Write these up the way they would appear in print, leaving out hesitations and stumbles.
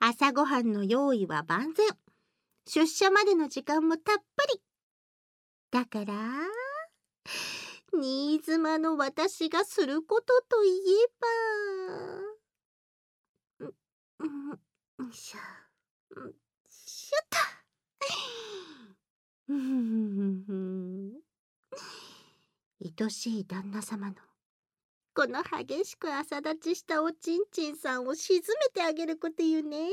朝ごはんの用意は万全。出社までの時間もたっぷり。だから、新妻の私がすることといえば、よいしょ。しょっと。愛しい旦那様のこの激しく朝立ちしたおちんちんさんを沈めてあげることよね。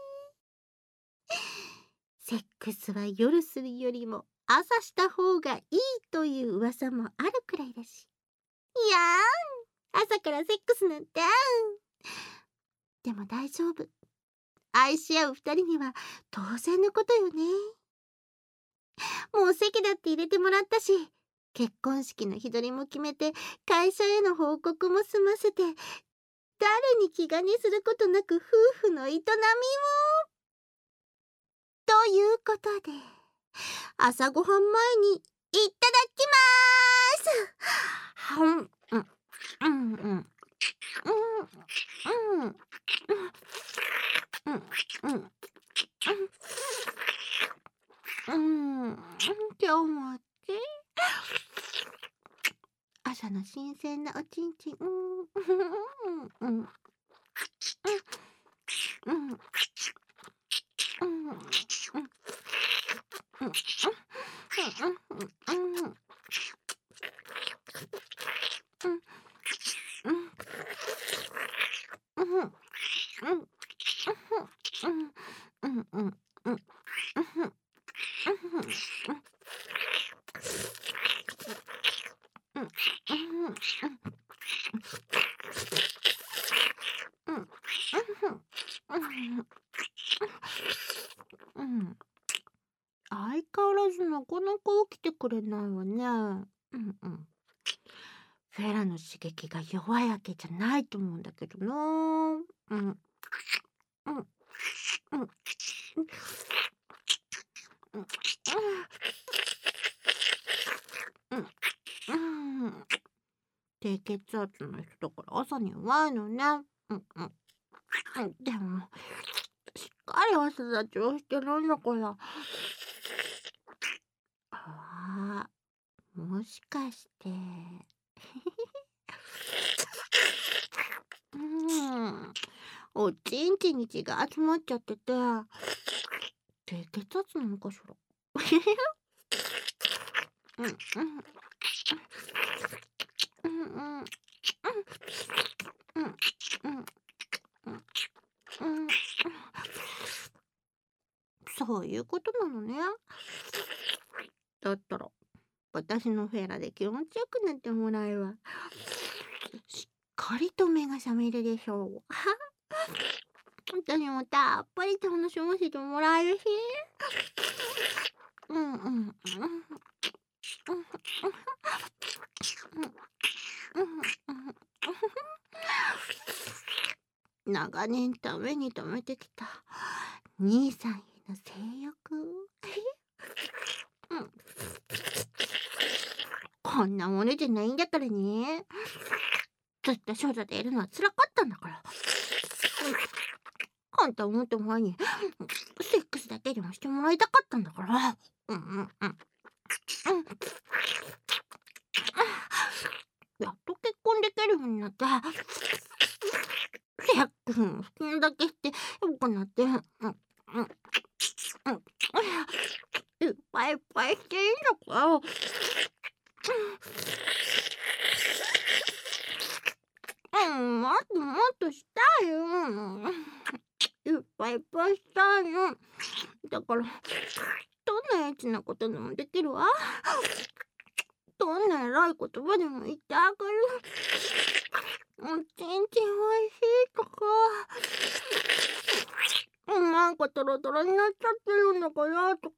セックスは夜するよりも朝した方がいいという噂もあるくらいだし。いやーん、朝からセックスなんて。でも大丈夫。愛し合う二人には当然のことよね。もう席だって入れてもらったし、結婚式の日取りも決めて、会社への報告も済ませて、誰に気兼ねすることなく夫婦の営みを。ということで、朝ごはん前にいただきまーす。今日もって朝の新鮮なおちんちん。相変わらずなかなか起きてくれないわね。フェラの刺激が弱いわけじゃないと思うんだけどな。低血圧の人だから朝に弱いのね。でもしっかり朝立ちをしてるんだから。もしかしておちんちんに血が集まっちゃってて低血圧なのかしら。そういうことなのね。だったら私のフェラで気持ちよくなってもらえばしっかりと目が覚めるでしょう。私もたっぷり楽しませてもらえるし。長年ために貯めてきた兄さんへの性欲。こんなものじゃないんだからね。ずっと少女でいるのは辛かったんだから。あんたをもっと前にセックスだけでもしてもらいたかったんだから。やっと結婚できるようになってセックスも好きだけしてよくなって、いっぱいいっぱいしていいんだから。もっともっとしたいよ。いっぱいいっぱいしたいの。だからどんなエッチなことでもできるわ。どんな偉い言葉でも言ってあげる。おちんちんおいしいとか、なんかトロトロになっちゃってるんだからとか。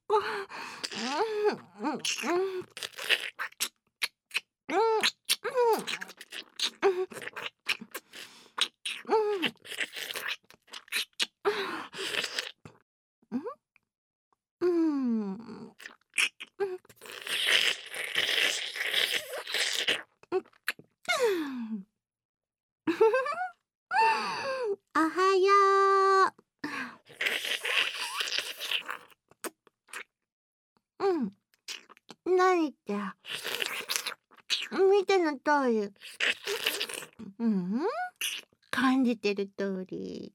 おはよう。 何って。見ての通り。感じてる通り。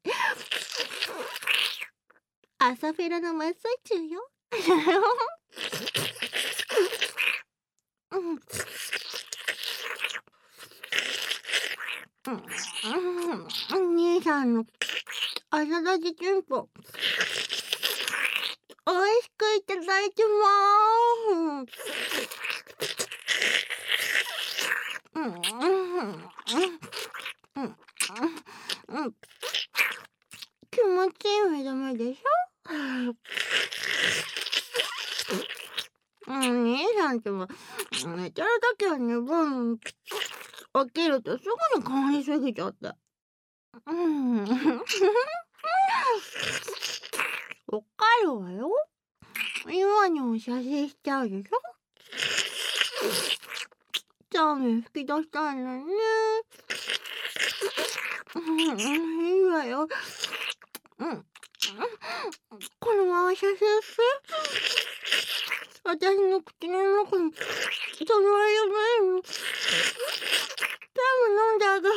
朝フェラの真っ最中よ。兄さんの朝立ちチンポ、おいしくいただいてまーす。気持ちいい目覚めでしょ。兄さんってば寝てるときは寝分、起きるとすぐに変わりすぎちゃって。わかるわよ。今にも写真しちゃうでしょ。チャーメン吹き出したいのにね。いいわよ。このまま写真して。私の口の中にその間ないの。全部飲んであげる。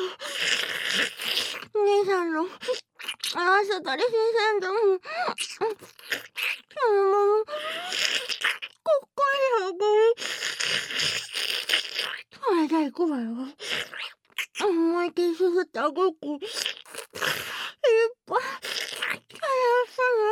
姉さんの朝垂れ新鮮だもん。そのままこっこりあげる。それじゃ行くわよ。思いっきりすすってあげるから。いっぱい早く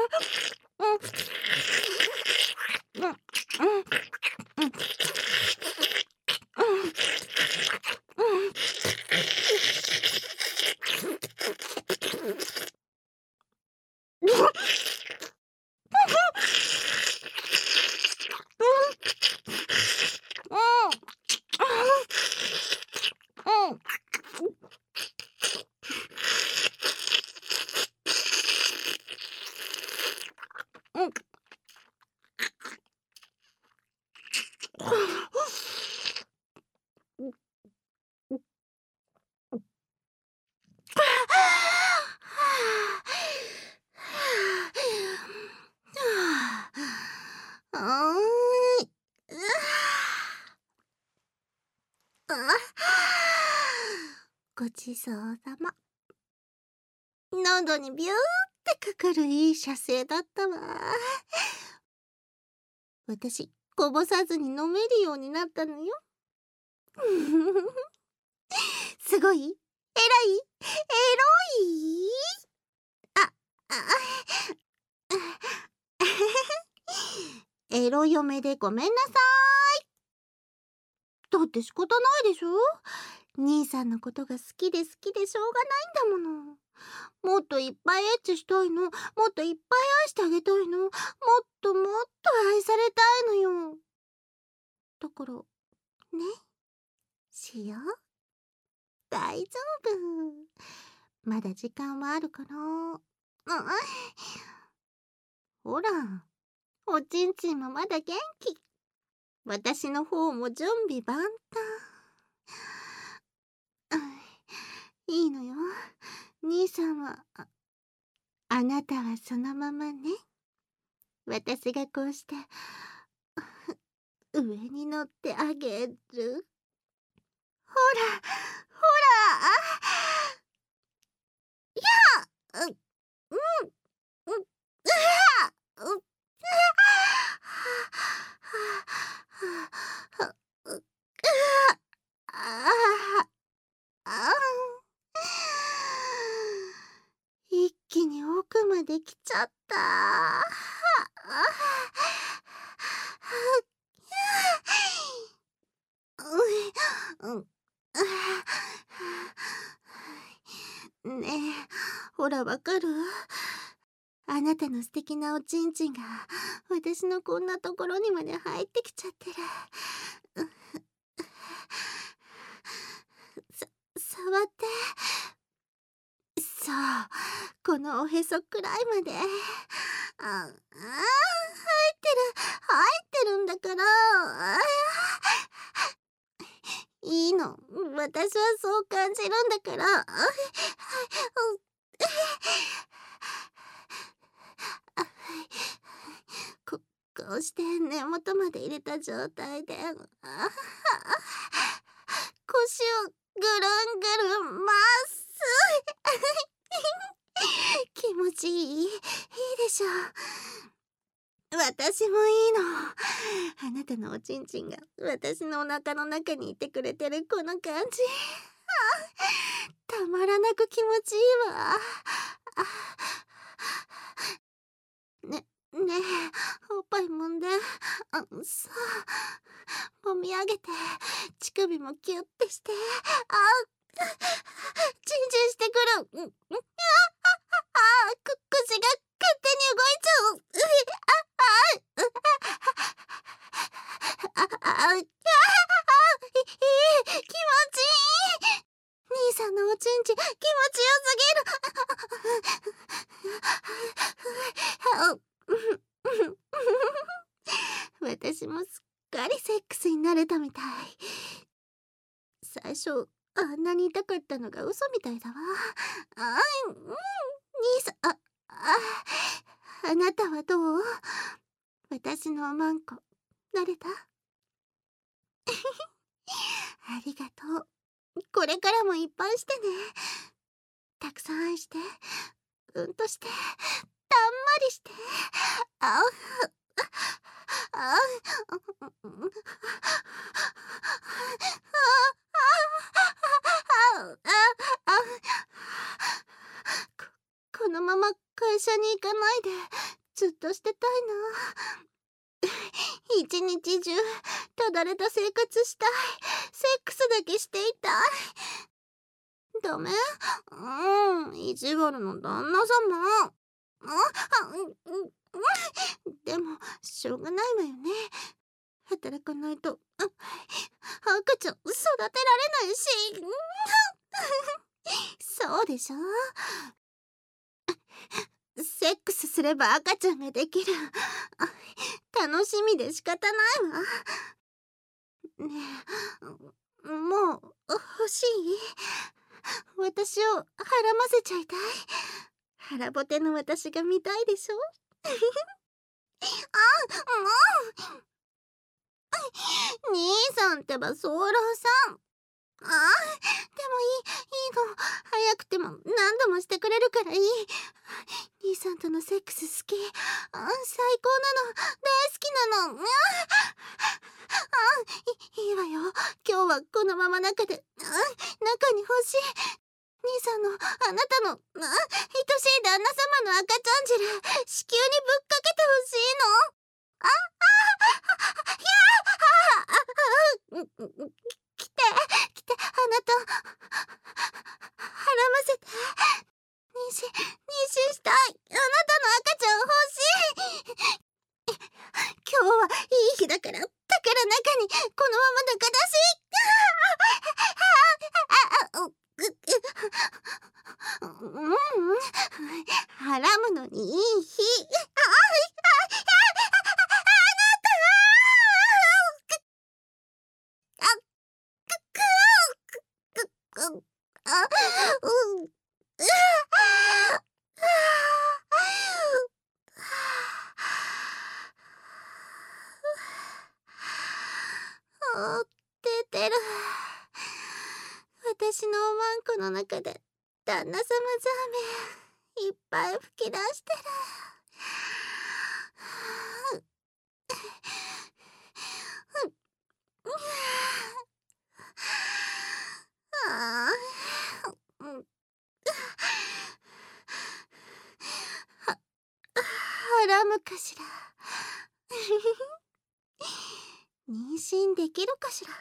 ごちそうさま。喉にビューってかかるいい射精だったわ。私、こぼさずに飲めるようになったのよ。すごい？えらい？エロい？エロ嫁でごめんなさい。だって仕方ないでしょ。兄さんのことが好きでしょうがないんだもの。もっといっぱいエッチしたいの。もっといっぱい愛してあげたいの。もっともっと愛されたいのよ。だから、ね。しよう。大丈夫。まだ時間はあるから。ほら、おちんちんもまだ元気。私の方も準備万端。いいのよ。兄さんは、あなたはそのままね。私がこうして、上に乗ってあげる。ほら、ほら、やっ、一気に奥まで来ちゃった。ねえ、ほらわかる？あなたの素敵なおちんちんが私のこんなところにまで入ってきちゃってる。触って。そう、このおへそくらいまで。入ってるんだから。いいの、私はそう感じるんだから。こそして根元まで入れた状態で、腰をぐるんぐるん回す。気持ちいいでしょ。私もいいの。あなたのおちんちんが私のお腹の中にいてくれてるこの感じ、たまらなく気持ちいいわ。ねえ、おっぱい揉んで、さあ、揉み上げて、乳首もキュッてして、チンチンしてくる。口が勝手に動いちゃう。気持ちいい。兄さんのおちんち気持ちよすぎる。私もすっかりセックスに慣れたみたい。最初あんなに痛かったのが嘘みたいだわ。兄さん、あなたはどう？私のおまんこ慣れた？ありがとう。これからもいっぱいしてね。たくさん愛して、うんとして、たんまりして。このまま会社に行かないでずっとしてたいな。一日中ただれた生活したい。セックスだけしていたい。ダメ？意地悪の旦那様。でもしょうがないわよね。働かないと赤ちゃん育てられないし。そうでしょ。セックスすれば赤ちゃんができる。楽しみで仕方ないわ。ねえ、もう欲しい？私をはらませちゃいたい？腹ぼての私が見たいでしょ？もう兄さんってば早漏さん。でもいいの。早くても何度もしてくれるからいい。兄さんとのセックス好き。最高なの。大好きなの。いいわよ。今日はこのまま中で、中に欲しい。兄さんの、あなたの、愛しい旦那様の赤ちゃん汁、子宮にぶっかけて欲しいの。来て、あなた、はらませて。妊娠したい。あなたの赤ちゃん欲しい。今日はいい日だから、中にこのまま中だし。はらむのにいい日。出てる。私のおまんこの中で旦那様ザーメンいっぱい吹き出してる。はらむかしら。妊娠できるかしら。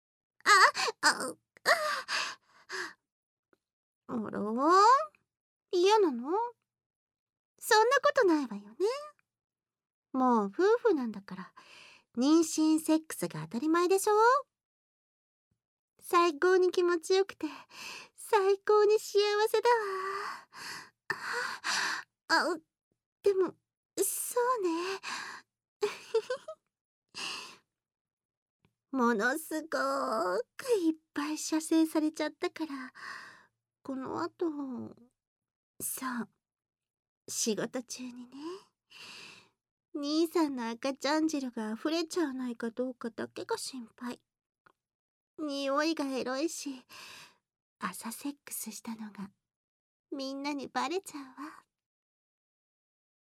あら、嫌なの？そんなことないわよね。もう夫婦なんだから妊娠セックスが当たり前でしょ。最高に気持ちよくて最高に幸せだわ。でもそうね。ものすごくいっぱい射精されちゃったから、この後、そう、仕事中にね、 兄さんの赤ちゃん汁が溢れちゃわないかどうかだけが心配。匂いがエロいし、朝セックスしたのがみんなにバレちゃうわ。